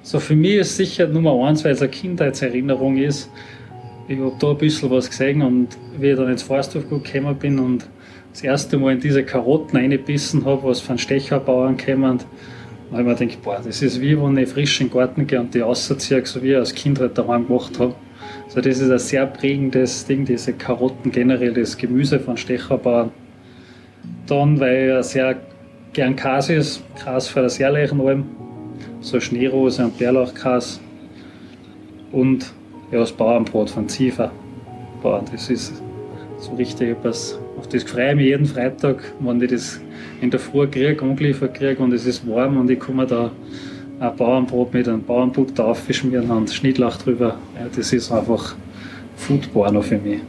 So für mich ist sicher Nummer eins, weil es eine Kindheitserinnerung ist. Ich habe da ein bisschen was gesehen und wie ich dann ins Forsthofgut gekommen bin und das erste Mal in diese Karotten reingebissen habe, was von Stecherbauern kommen, habe ich mir gedacht, boah, das ist wie wenn ich frisch in den Garten gehe und die rausziehe, so wie ich als Kind halt daheim gemacht habe. Also das ist ein sehr prägendes Ding, diese Karotten generell, das Gemüse von Stecherbauern. Dann, weil ich sehr gern Käse ist, Käse für das Ehrleichenalm, so Schneerose und Bärlauchkäse und ja, das Bauernbrot von Ziefer. Boah, das ist so richtig etwas, auf das freue ich mich jeden Freitag, wenn ich das in der Früh kriege, angeliefert kriege und es ist warm und ich kann mir da ein Bauernbrot mit einem Bauernbutter aufschmieren und Schnittlauch drüber. Ja, das ist einfach Foodporno für mich.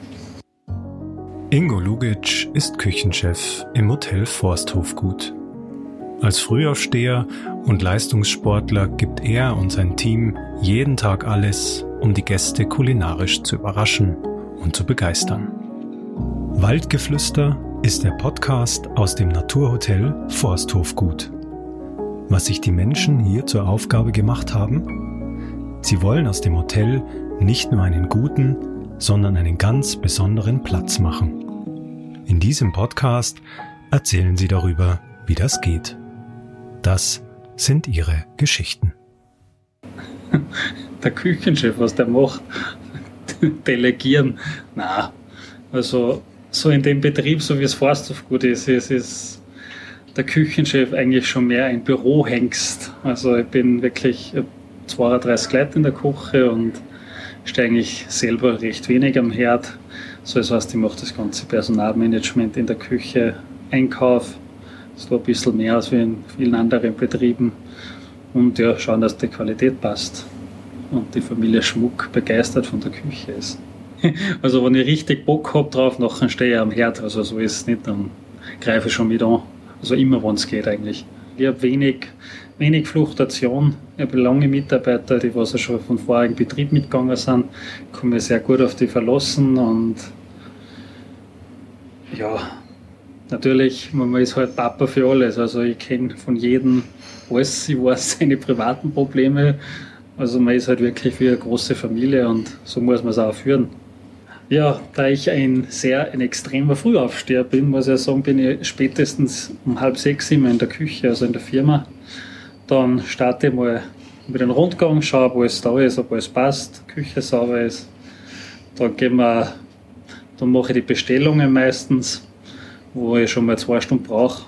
Ingo Lugic ist Küchenchef im Hotel Forsthofgut. Als Frühaufsteher und Leistungssportler gibt er und sein Team jeden Tag alles, um die Gäste kulinarisch zu überraschen und zu begeistern. Waldgeflüster ist der Podcast aus dem Naturhotel Forsthofgut. Was sich die Menschen hier zur Aufgabe gemacht haben? Sie wollen aus dem Hotel nicht nur einen guten, sondern einen ganz besonderen Platz machen. In diesem Podcast erzählen sie darüber, wie das geht. Das sind ihre Geschichten. Der Küchenchef, was der macht, delegieren, nein. Also so in dem Betrieb, so wie es Forsthofgut ist, ist der Küchenchef eigentlich schon mehr ein Bürohengst. Also ich bin wirklich 32 Leute in der Küche und stehe eigentlich selber recht wenig am Herd. So, das heißt, ich mache das ganze Personalmanagement in der Küche, Einkauf, so ein bisschen mehr als wie in vielen anderen Betrieben und ja, schauen, dass die Qualität passt und die Familie Schmuck begeistert von der Küche ist. Also wenn ich richtig Bock habe drauf, nachher stehe ich am Herd, also so ist es nicht, dann greife ich schon mit an. Also immer, wenn es geht eigentlich. Ich habe wenig Fluktuation. Ich habe lange Mitarbeiter, die was schon von vorigen Betrieb mitgegangen sind. Ich kann mich sehr gut auf die verlassen und ja, natürlich, man ist halt Papa für alles. Also ich kenne von jedem alles, ich weiß seine privaten Probleme. Also man ist halt wirklich wie eine große Familie und so muss man es auch führen. Ja, da ich ein extremer Frühaufsteher bin, muss ich sagen, bin ich spätestens um 5:30 immer in der Küche, also in der Firma. Dann starte ich mal mit einem Rundgang, schaue, ob alles da ist, ob alles passt, die Küche sauber ist. Dann mache ich die Bestellungen meistens, wo ich schon mal 2 Stunden brauche.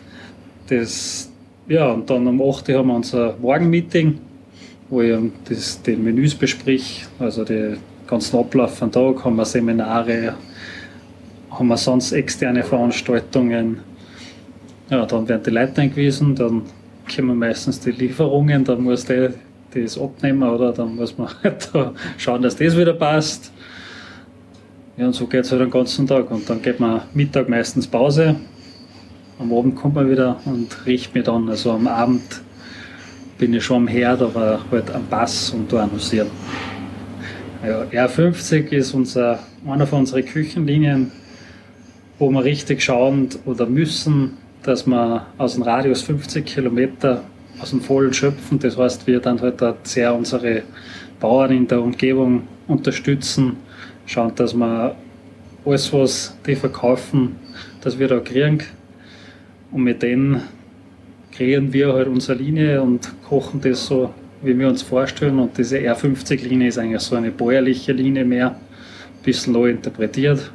Und dann um 8 Uhr haben wir unser Morgenmeeting, wo ich die Menüs besprich, also die ganzen Ablauf von Tag, haben wir Seminare, haben wir sonst externe Veranstaltungen. Ja, dann werden die Leute eingewiesen, dann kommen meistens die Lieferungen, dann muss der das abnehmen oder dann muss man halt da schauen, dass das wieder passt. Ja, und so geht es halt den ganzen Tag. Und dann geht man Mittag meistens Pause, am Abend kommt man wieder und riecht mich dann. Also am Abend bin ich schon am Herd, aber halt am Pass und da annoncieren. Ja, R50 ist einer von unseren Küchenlinien, wo wir richtig schauen oder müssen, dass wir aus dem Radius 50 Kilometer aus dem Vollen schöpfen. Das heißt, wir dann halt sehr unsere Bauern in der Umgebung unterstützen, schauen, dass wir alles, was die verkaufen, dass wir da kriegen. Und mit denen kreieren wir halt unsere Linie und kochen das so, wie wir uns vorstellen. Und diese R50-Linie ist eigentlich so eine bäuerliche Linie mehr, ein bisschen neu interpretiert.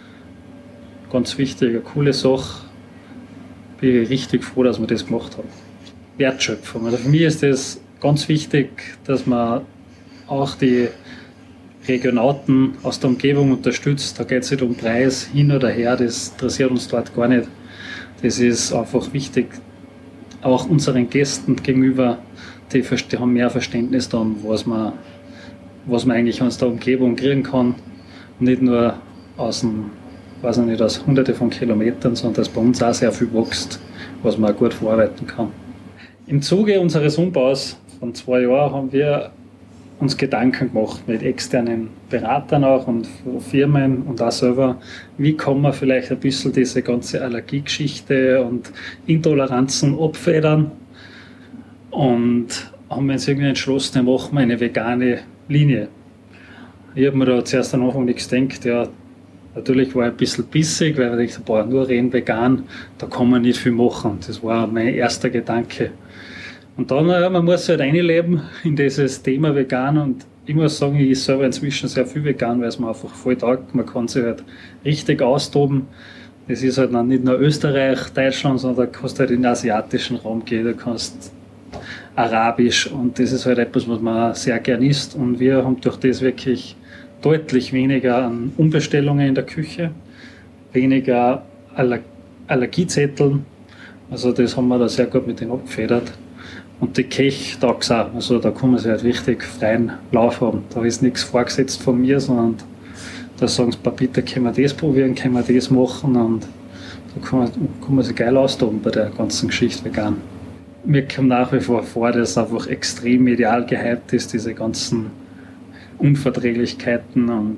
Ganz wichtig, eine coole Sache. Bin ich richtig froh, dass wir das gemacht haben. Wertschöpfung. Also für mich ist das ganz wichtig, dass man auch die Regionauten aus der Umgebung unterstützt. Da geht es nicht um Preis, hin oder her, das interessiert uns dort gar nicht. Das ist einfach wichtig, auch unseren Gästen gegenüber, die haben mehr Verständnis dann, was man eigentlich aus der Umgebung kriegen kann. Und nicht nur aus Hunderte von Kilometern, sondern dass bei uns auch sehr viel wächst, was man auch gut verarbeiten kann. Im Zuge unseres Umbaus von 2 Jahren haben wir uns Gedanken gemacht mit externen Beratern auch und Firmen und auch selber, wie kann man vielleicht ein bisschen diese ganze Allergiegeschichte und Intoleranzen abfedern. Und haben wir uns irgendwie entschlossen, dann machen wir eine vegane Linie. Ich habe mir da zuerst am Anfang nichts gedacht, ja, natürlich war ich ein bisschen bissig, weil ich dachte, nur rein vegan, da kann man nicht viel machen. Das war mein erster Gedanke. Und dann, ja, man muss halt reinleben in dieses Thema vegan und ich muss sagen, ich esse selber inzwischen sehr viel vegan, weil es mir einfach voll taugt. Man kann sich halt richtig austoben. Das ist halt nicht nur Österreich, Deutschland, sondern da kannst du halt in den asiatischen Raum gehen, da kannst Arabisch und das ist halt etwas, was man sehr gern isst und wir haben durch das wirklich deutlich weniger an Umbestellungen in der Küche, weniger Allergiezetteln, also das haben wir da sehr gut mit denen abgefedert. Und die Kech taugt es auch, also da kann man sich halt richtig freien Lauf haben. Da ist nichts vorgesetzt von mir, sondern da sagen sie, bitte können wir das probieren, können wir das machen und da kann man sich geil austoben bei der ganzen Geschichte vegan. Mir kommt nach wie vor, dass es einfach extrem medial gehypt ist, diese ganzen Unverträglichkeiten und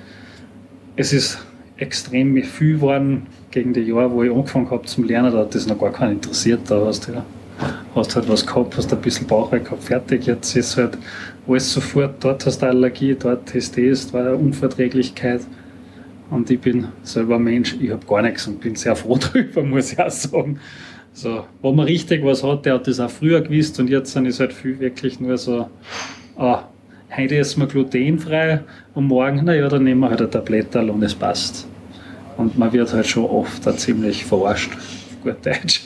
es ist extrem viel geworden gegen die Jahre, wo ich angefangen habe zum Lernen, da hat das noch gar keinen interessiert, da hast halt was gehabt, hast ein bisschen Bauchweh gehabt, fertig, jetzt ist halt alles sofort, dort hast du Allergie, dort ist das, war eine Unverträglichkeit und ich bin selber Mensch, ich habe gar nichts und bin sehr froh darüber, muss ich auch sagen. So, wo man richtig was hat, der hat das auch früher gewusst und jetzt sind es halt viel wirklich nur so, heute essen wir glutenfrei und morgen, naja, dann nehmen wir halt ein Tabletterl und es passt. Und man wird halt schon oft da ziemlich verarscht, auf gut Deutsch.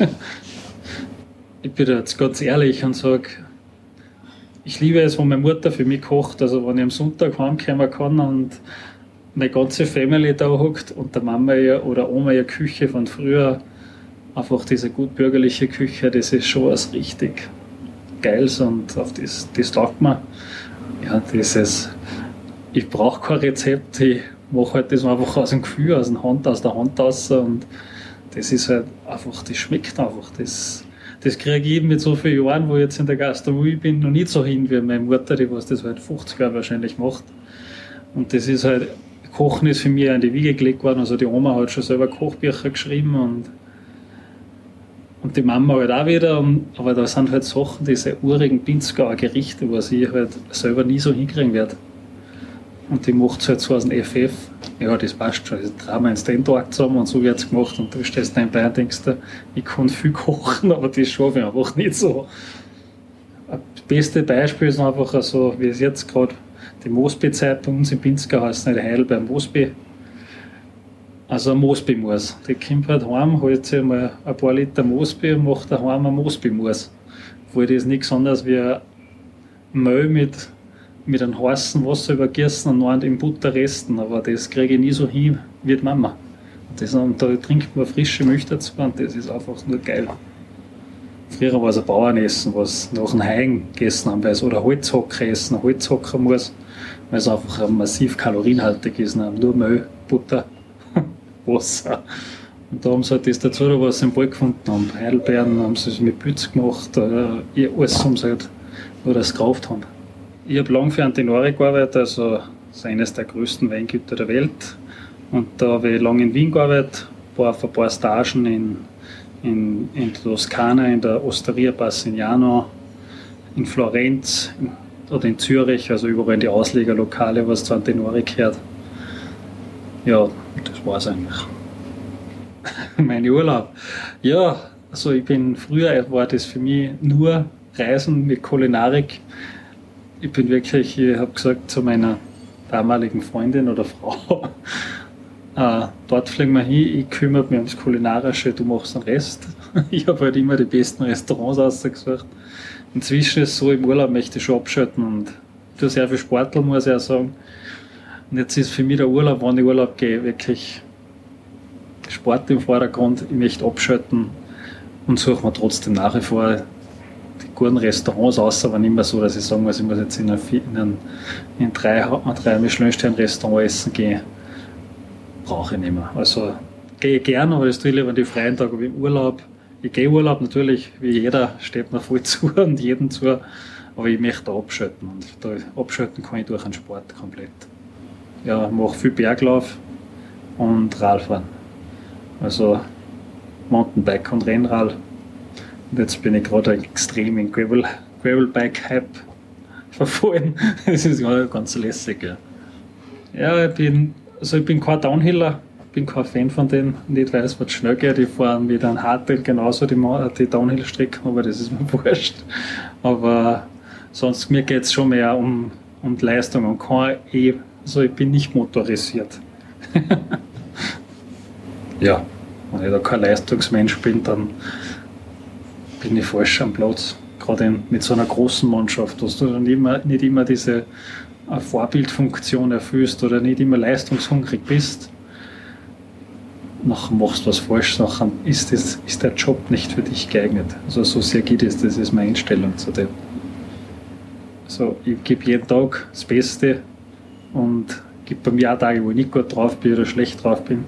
Ich bin jetzt ganz ehrlich und sage, ich liebe es, wenn meine Mutter für mich kocht, also wenn ich am Sonntag heimkommen kann und meine ganze Family da hockt und der Mama oder Oma ihre Küche von früher, einfach diese gut bürgerliche Küche, das ist schon was richtig Geiles und auf das taugt mir. Ja, ich brauche kein Rezept, ich mache halt das einfach aus dem Gefühl, aus der Hand raus und das ist halt einfach, das schmeckt einfach, das kriege ich mit so vielen Jahren, wo ich jetzt in der Gastronomie bin, noch nicht so hin wie meine Mutter, die was das halt 50 Jahre wahrscheinlich macht. Und das ist halt, Kochen ist für mich in die Wiege gelegt worden, also die Oma hat schon selber Kochbücher geschrieben und die Mama halt auch wieder, aber da sind halt Sachen, diese urigen Pinzgauer Gerichte, was ich halt selber nie so hinkriegen werde. Und die macht es halt so aus dem FF. Ja, das passt schon. Das trauen wir uns den Tag zusammen und so wird es gemacht. Und du stehst nebenbei und denkst dir, ich kann viel kochen, aber das schaffe ich einfach nicht so. Das beste Beispiel ist einfach so, wie es jetzt gerade die Mosby-Zeit bei uns in Pinzgau heißt, nicht Heidelberg Mosby. Also ein Mosby-Mus. Die kommt halt heim, holt sich mal ein paar Liter Mosby und macht daheim ein Mosby-Mus. Obwohl das nichts anderes wie Mehl mit einem heißen Wasser übergießen und noch in Butter resten, aber das kriege ich nie so hin wie die Mama. Und da trinkt man frische Milch dazu und das ist einfach nur geil. Früher war es ein Bauernessen, was nach dem Haien gegessen haben, oder Holzhocker essen, ein Holzhockermus, weil es einfach massiv kalorienhaltig ist, nur Mehl, Butter, Wasser. Und da haben sie halt das dazu, was sie im Wald gefunden haben. Heidelbeeren haben sie es mit Pilz gemacht, alles haben sie halt nur das gekauft haben. Ich habe lange für Antinori gearbeitet, also das ist eines der größten Weingüter der Welt. Und da habe ich lange in Wien gearbeitet, auf ein paar Stagen in Toskana, in der Osteria Passignano, in Florenz oder in Zürich, also überall in die Auslegerlokale, was zu Antinori gehört. Ja, das war es eigentlich. Mein Urlaub. Ja, also früher war das für mich nur Reisen mit Kulinarik. Ich habe gesagt zu meiner damaligen Freundin oder Frau, dort fliegen wir hin, ich kümmere mich ums Kulinarische, du machst den Rest. Ich habe halt immer die besten Restaurants ausgesucht. Inzwischen ist es so, im Urlaub möchte ich schon abschalten und ich tue sehr viel Sportler, muss ich auch sagen. Und jetzt ist für mich der Urlaub, wenn ich Urlaub gehe, wirklich Sport im Vordergrund, ich möchte abschalten und suche mir trotzdem nach wie vor die guten Restaurants aus, aber nicht mehr so, dass ich sagen muss, ich muss jetzt in drei Michelin-Stern-Restaurants essen gehen. Brauche ich nicht mehr. Also gehe ich gerne, aber das tue ich lieber an die freien Tage wie im Urlaub. Ich gehe Urlaub natürlich, wie jeder, steht mir voll zu und jedem zu, aber ich möchte da abschalten und da abschalten kann ich durch den Sport komplett. Ja, ich mache viel Berglauf und Radfahren. Also Mountainbike und Rennrad. Und jetzt bin ich gerade extrem in Gravelbike-Hype verfallen. Das ist ja ganz lässig. Ja, ich bin kein Downhiller, bin kein Fan von denen, nicht weil es was schnell geht. Die fahren mit einem Hardtail genauso die Downhill-Strecken, aber das ist mir wurscht. Aber sonst, mir geht es schon mehr um die Leistung und also ich bin nicht motorisiert. Ja, wenn ich da kein Leistungsmensch bin, dann bin ich falsch am Platz. Gerade mit so einer großen Mannschaft, dass du dann nicht immer diese Vorbildfunktion erfüllst oder nicht immer leistungshungrig bist. Nachher machst du was falsch, nachher ist der Job nicht für dich geeignet. Also so sehr geht es, das ist meine Einstellung zu dem. Also ich gebe jeden Tag das Beste und gibt bei mir auch Tage, wo ich nicht gut drauf bin oder schlecht drauf bin.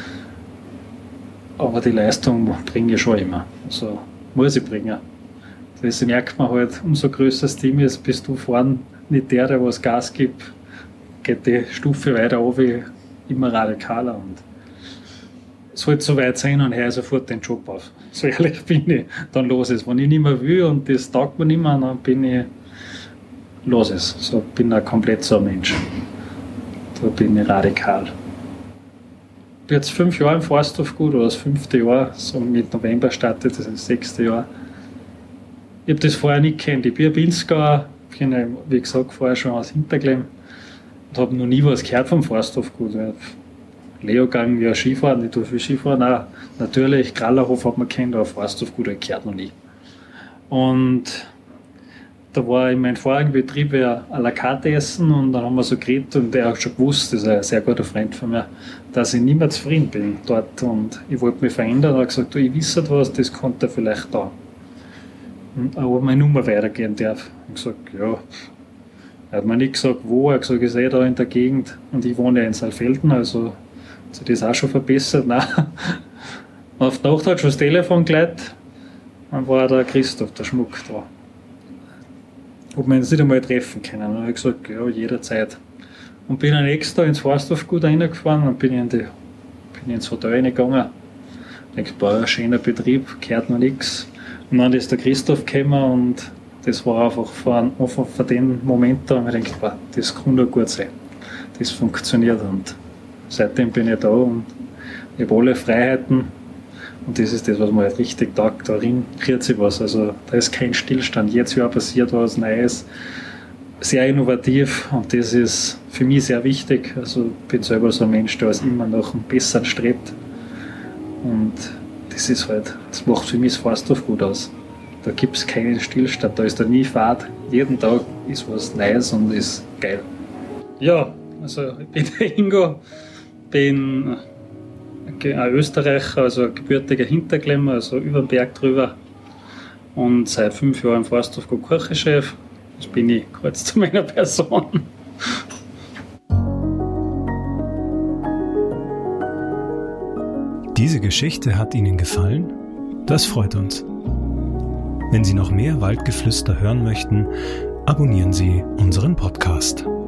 Aber die Leistung bringe ich schon immer. Also muss ich bringen. Das merkt man halt, umso größer das Team ist, bist du vorne nicht der was Gas gibt, geht die Stufe weiter runter, immer radikaler. Und es sollte so weit sein und höre sofort den Job auf. So ehrlich bin ich, dann los es. Wenn ich nicht mehr will und das taugt mir nicht mehr, dann bin ich los es. So bin ich komplett so ein Mensch. Da bin ich radikal. Ich bin jetzt 5 Jahre im Forsthofgut, oder das 5. Jahr, so mit November startet, das ist das 6. Jahr. Ich habe das vorher nicht gekannt. Ich bin ein Pinzgauer, bin, wie gesagt, vorher schon aus Hinterglemm und habe noch nie was gehört vom Forsthofgut. Leogang, ja, Skifahren, ich tue viel Skifahren auch. Natürlich, Krallerhof hat man kennt, aber Forsthofgut habe ich gehört noch nie. Und da war in meinem vorigen Betrieb ja à la carte essen und dann haben wir so geredet und der hat schon gewusst, das ist ein sehr guter Freund von mir, dass ich nicht mehr zufrieden bin dort und ich wollte mich verändern. Er hat gesagt, du, ich wisse was, das konnte er vielleicht da. Aber meine Nummer weitergehen darf. Ich habe gesagt, ja. Er hat mir nicht gesagt, wo. Er hat gesagt, ich sehe da in der Gegend und ich wohne ja in Saalfelden, also hat sich das auch schon verbessert. Nein. Auf die Nacht hat schon das Telefon geleitet, dann war der Christoph, der Schmuck, da. Ob wir uns nicht einmal treffen können. Und dann habe ich gesagt, ja, jederzeit. Und bin dann extra ins Forsthofgut reingefahren und bin ins Hotel reingegangen. Ich denke, boah, ein schöner Betrieb, gehört noch nichts. Und dann ist der Christoph gekommen und das war einfach von dem Moment an, ich dachte, boah, das kann nur gut sein. Das funktioniert und seitdem bin ich da und ich habe alle Freiheiten und das ist das, was mir halt richtig taugt. Darin kriegt sich was, also da ist kein Stillstand. Jedes Jahr passiert was Neues, sehr innovativ und das ist für mich sehr wichtig. Also ich bin selber so ein Mensch, der immer nach einem Besseren strebt und das ist halt, das macht für mich das Forsthofgut aus. Da gibt es keinen Stillstand, da ist da nie Fahrt. Jeden Tag ist was Neues und ist geil. Ja, also ich bin der Ingo, bin ein Österreicher, also ein gebürtiger Hinterglemmer, also über den Berg drüber. Und seit 5 Jahren im Forsthofgut Küchenchef. Das bin ich kurz zu meiner Person. Diese Geschichte hat Ihnen gefallen? Das freut uns. Wenn Sie noch mehr Waldgeflüster hören möchten, abonnieren Sie unseren Podcast.